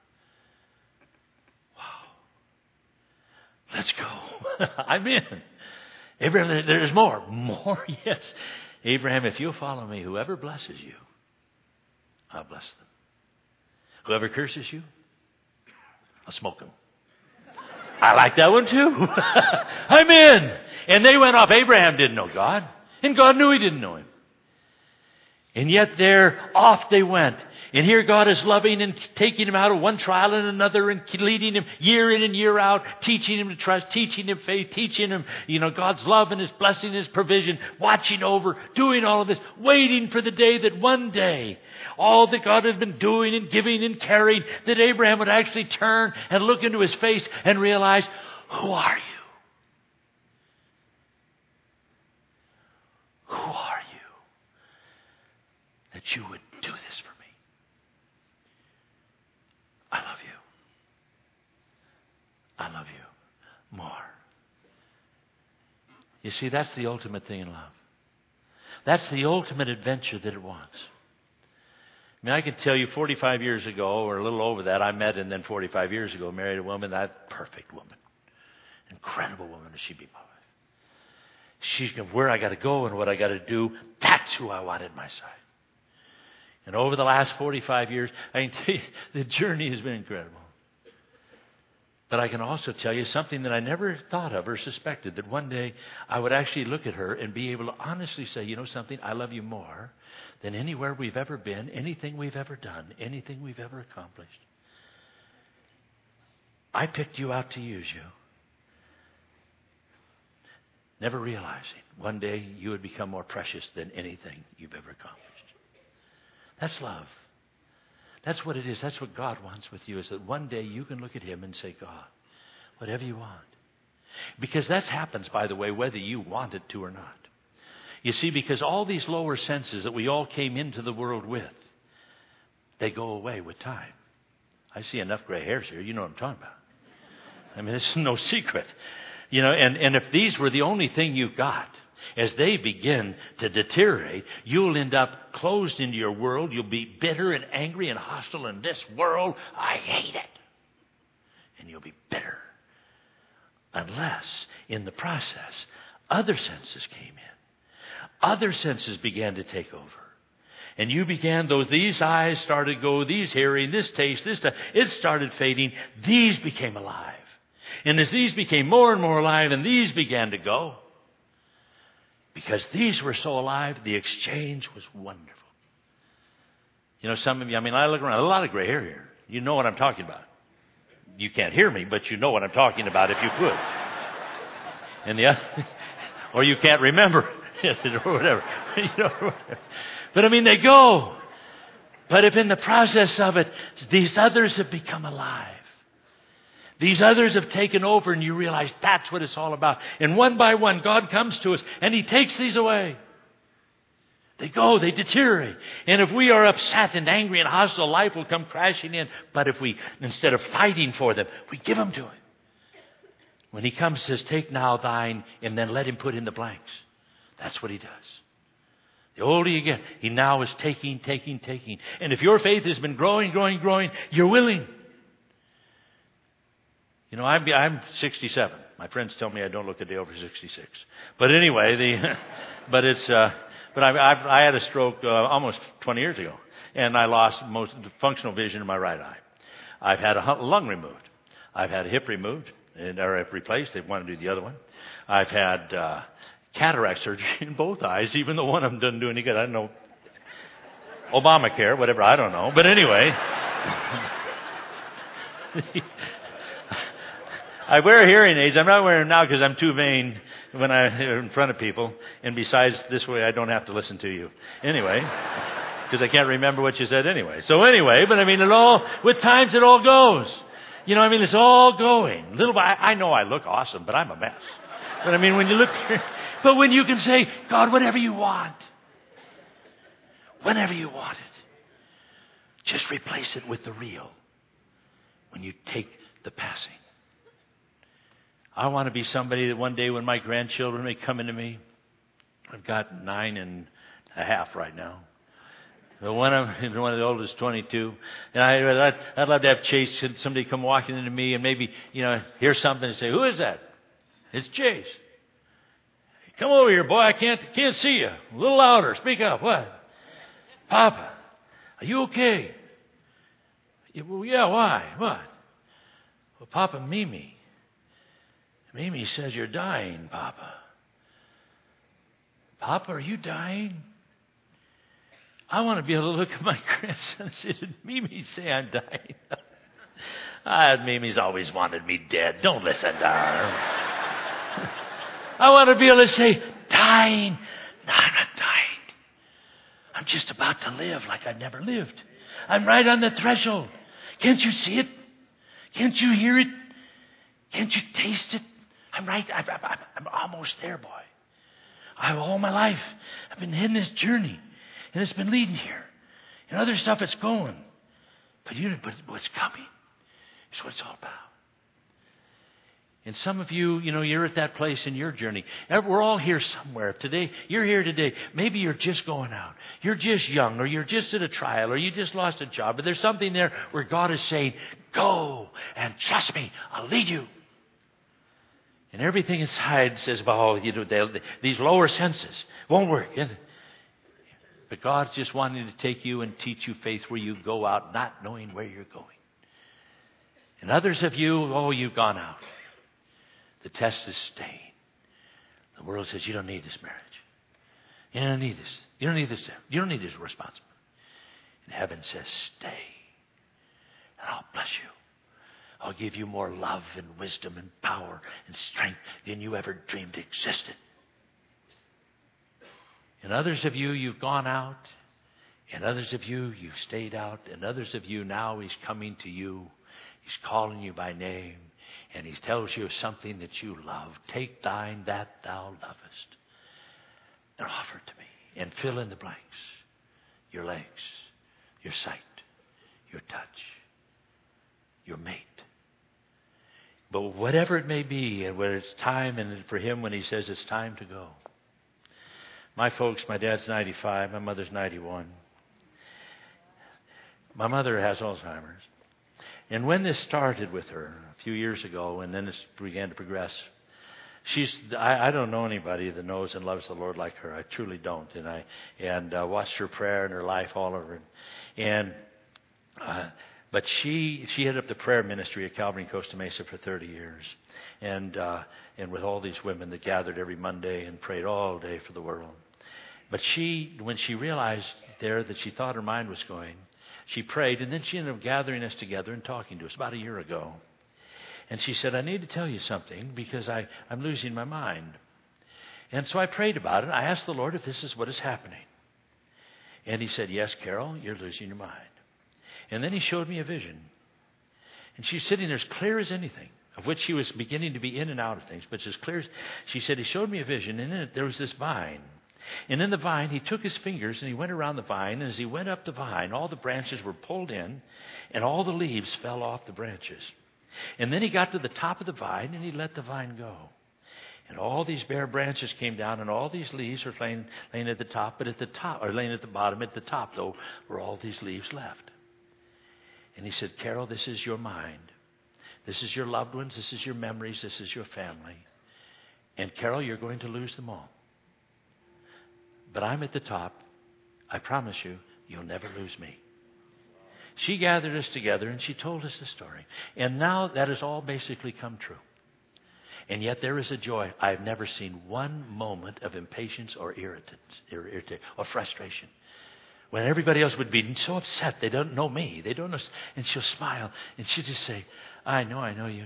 Wow. Let's go. I'm in. Abraham, there's more. More? Yes. Abraham, if you'll follow me, whoever blesses you, I'll bless them. Whoever curses you, I'll smoke them. I like that one too. I'm in. And they went off. Abraham didn't know God. And God knew he didn't know him. And yet there, off they went. And here God is loving and taking him out of one trial and another and leading him year in and year out, teaching him to trust, teaching him faith, teaching him, you know, God's love and His blessing, His provision, watching over, doing all of this, waiting for the day that one day, all that God had been doing and giving and carrying, that Abraham would actually turn and look into his face and realize, who are you? Who are you that you would do this for me? I love you. I love you more. You see, that's the ultimate thing in love. That's the ultimate adventure that it wants. I mean, I can tell you forty-five years ago, or a little over that, I met and then forty-five years ago married a woman, that perfect woman. Incredible woman as she be my wife. She's where I got to go and what I got to do. That's who I want at my side. And over the last forty-five years, I can tell you, the journey has been incredible. But I can also tell you something that I never thought of or suspected, that one day I would actually look at her and be able to honestly say, you know something, I love you more than anywhere we've ever been, anything we've ever done, anything we've ever accomplished. I picked you out to use you. Never realizing one day you would become more precious than anything you've ever accomplished. That's love. That's what it is. That's what God wants with you, is that one day you can look at Him and say, God, whatever you want. Because that happens, by the way, whether you want it to or not. You see, because all these lower senses that we all came into the world with, they go away with time. I see enough gray hairs here. You know what I'm talking about. I mean, it's no secret. You know, and, and if these were the only thing you've got, as they begin to deteriorate, you'll end up closed into your world. You'll be bitter and angry and hostile in this world. I hate it. and you'll be bitter. Unless, in the process, other senses came in. Other senses began to take over. And you began, those these eyes started to go, these hearing, this taste, this, it started fading. These became alive. And as these became more and more alive, and these began to go, because these were so alive, the exchange was wonderful. You know, some of you, I mean, I look around, a lot of gray hair here. You know what I'm talking about. You can't hear me, but you know what I'm talking about if you could. And the other, or you can't remember or whatever. You know, whatever. But I mean, they go. But if in the process of it, these others have become alive. These others have taken over, and you realize that's what it's all about. And one by one, God comes to us, and He takes these away. They go, they deteriorate. And if we are upset and angry and hostile, life will come crashing in. But if we, instead of fighting for them, we give them to Him. When He comes, says, take now thine, and then let Him put in the blanks. That's what He does. The older you get, He now is taking, taking, taking. And if your faith has been growing, growing, growing, you're willing. You know, I'm, I'm sixty-seven. My friends tell me I don't look a day over sixty-six. But anyway, the, but it's, uh, but I've, I've, I had a stroke uh, almost twenty years ago, and I lost most of the functional vision in my right eye. I've had a lung removed. I've had a hip removed, and or replaced. They want to do the other one. I've had uh, cataract surgery in both eyes, even though one of them doesn't do any good. I don't know. Obamacare, whatever, I don't know. But anyway. I wear hearing aids. I'm not wearing them now because I'm too vain when I'm in front of people. And besides, this way I don't have to listen to you. Anyway, because I can't remember what you said anyway. So anyway, but I mean, it all, with times it all goes. You know, I mean, it's all going. Little by, I know I look awesome, but I'm a mess. But I mean, when you look, but when you can say, God, whatever you want, whenever you want it, just replace it with the real when you take the passing. I want to be somebody that one day when my grandchildren may come into me, I've got nine and a half right now. The one of one of the oldest, twenty-two, and I, I'd, I'd love to have Chase. Somebody come walking into me and maybe you know hear something and say, "Who is that?" It's Chase. Come over here, boy. I can't can't see you. A little louder. Speak up. What? Papa, are you okay? Yeah, well, yeah. Why? What? Well, Papa, Mimi. Mimi says you're dying, Papa. Papa, are you dying? I want to be able to look at my grandson and say, did Mimi say I'm dying? ah, Mimi's always wanted me dead. Don't listen to her. I want to be able to say, dying? No, I'm not dying. I'm just about to live like I've never lived. I'm right on the threshold. Can't you see it? Can't you hear it? Can't you taste it? I'm right. I'm, I'm, I'm almost there, boy. I've all my life. I've been in this journey, and it's been leading here. And other stuff it's going, but you, but what's coming is what it's all about. And some of you, you know, you're at that place in your journey. We're all here somewhere. Today, you're here today. Maybe you're just going out. You're just young, or you're just at a trial, or you just lost a job. But there's something there where God is saying, go and trust me. I'll lead you. And everything inside says, well, you know, they, these lower senses won't work. But God's just wanting to take you and teach you faith where you go out not knowing where you're going. And others of you, oh, you've gone out. The test is staying. The world says, you don't need this marriage. You don't need this. You don't need this. You don't need this responsibility. And heaven says, stay. And I'll bless you. I'll give you more love and wisdom and power and strength than you ever dreamed existed. And others of you, you've gone out. And others of you, you've stayed out. And others of you, now He's coming to you. He's calling you by name. And He tells you something that you love. Take thine that thou lovest. And offer it to me. And fill in the blanks. Your legs. Your sight. Your touch. Your mate. But whatever it may be, and whether it's time, and for Him when He says it's time to go. My folks, my dad's ninety-five, my mother's ninety-one. My mother has Alzheimer's. And when this started with her a few years ago, and then it began to progress, she's I, I don't know anybody that knows and loves the Lord like her. I truly don't. And I and uh, watched her prayer and her life all over. And uh, but she she headed up the prayer ministry at Calvary in Costa Mesa for thirty years, and uh, and with all these women that gathered every Monday and prayed all day for the world. But she, when she realized there that she thought her mind was going, she prayed, and then she ended up gathering us together and talking to us about a year ago. And she said, I need to tell you something because I, I'm losing my mind. And so I prayed about it. I asked the Lord if this is what is happening. And he said, yes, Carol, you're losing your mind. And then he showed me a vision. And she's sitting there as clear as anything, of which she was beginning to be in and out of things. But it's as clear as, she said, he showed me a vision, and in it there was this vine. And in the vine, he took his fingers and he went around the vine. And as he went up the vine, all the branches were pulled in and all the leaves fell off the branches. And then he got to the top of the vine and he let the vine go. And all these bare branches came down and all these leaves were laying, laying at the top. But at the top, or laying at the bottom, at the top, though, were all these leaves left. And he said, Carol, this is your mind. This is your loved ones. This is your memories. This is your family. And Carol, you're going to lose them all. But I'm at the top. I promise you, you'll never lose me. She gathered us together and she told us the story. And now that has all basically come true. And yet there is a joy. I've never seen one moment of impatience or irritation or frustration. When everybody else would be so upset, they don't know me. They don't know. And she'll smile and she'll just say, I know, I know you.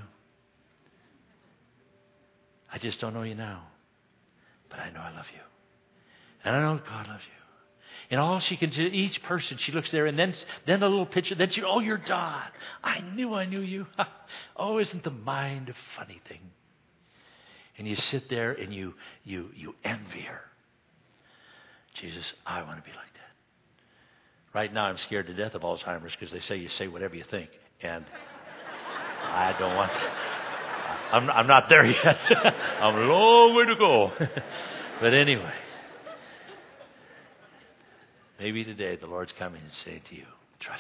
I just don't know you now. But I know I love you. And I know God loves you. And all she can do, each person, she looks there, and then then a little picture, then she, oh, you're Don. I knew I knew you. Oh, isn't the mind a funny thing? And you sit there and you you you envy her. Jesus, I want to be like that. Right now I'm scared to death of Alzheimer's because they say you say whatever you think. And I don't want that. I'm, I'm not there yet. I'm a long way to go. But anyway. Maybe today the Lord's coming and saying to you, trust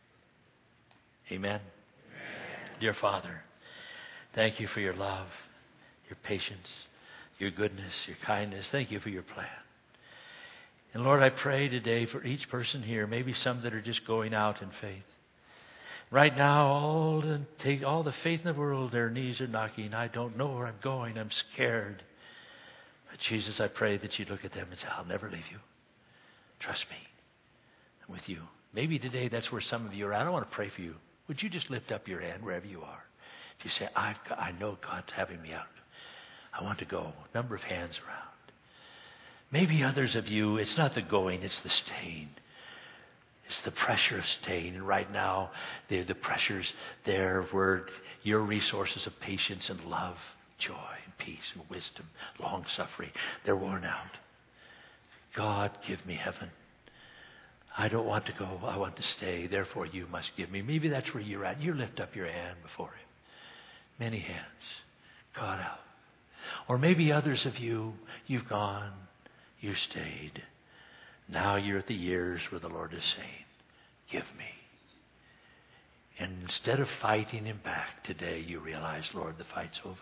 me. Amen? Amen. Dear Father, thank you for your love, your patience, your goodness, your kindness. Thank you for your plan. And Lord, I pray today for each person here, maybe some that are just going out in faith. Right now, all the, take all the faith in the world, their knees are knocking. I don't know where I'm going. I'm scared. But Jesus, I pray that you look at them and say, I'll never leave you. Trust me. I'm with you. Maybe today that's where some of you are. I don't want to pray for you. Would you just lift up your hand wherever you are? If you say, I've got, I know God's having me out. I want to go. Number of hands around. Maybe others of you, it's not the going, it's the staying. It's the pressure of staying. And right now, the, the pressure's there where your resources of patience and love, joy and peace and wisdom, long suffering, they're worn out. God, give me heaven. I don't want to go. I want to stay. Therefore, you must give me. Maybe that's where you're at. You lift up your hand before Him. Many hands. God out. Or maybe others of you, you've gone. You stayed. Now you're at the years where the Lord is saying, give me. And instead of fighting Him back today, you realize, Lord, the fight's over.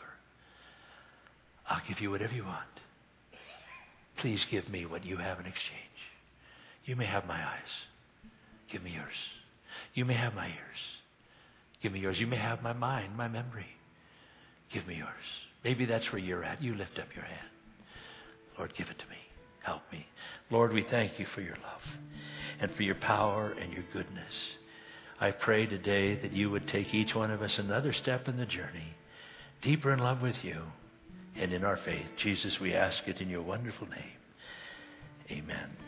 I'll give you whatever you want. Please give me what you have in exchange. You may have my eyes. Give me yours. You may have my ears. Give me yours. You may have my mind, my memory. Give me yours. Maybe that's where you're at. You lift up your hand. Lord, give it to me. Help me. Lord, we thank you for your love and for your power and your goodness. I pray today that you would take each one of us another step in the journey, deeper in love with you and in our faith. Jesus, we ask it in your wonderful name. Amen.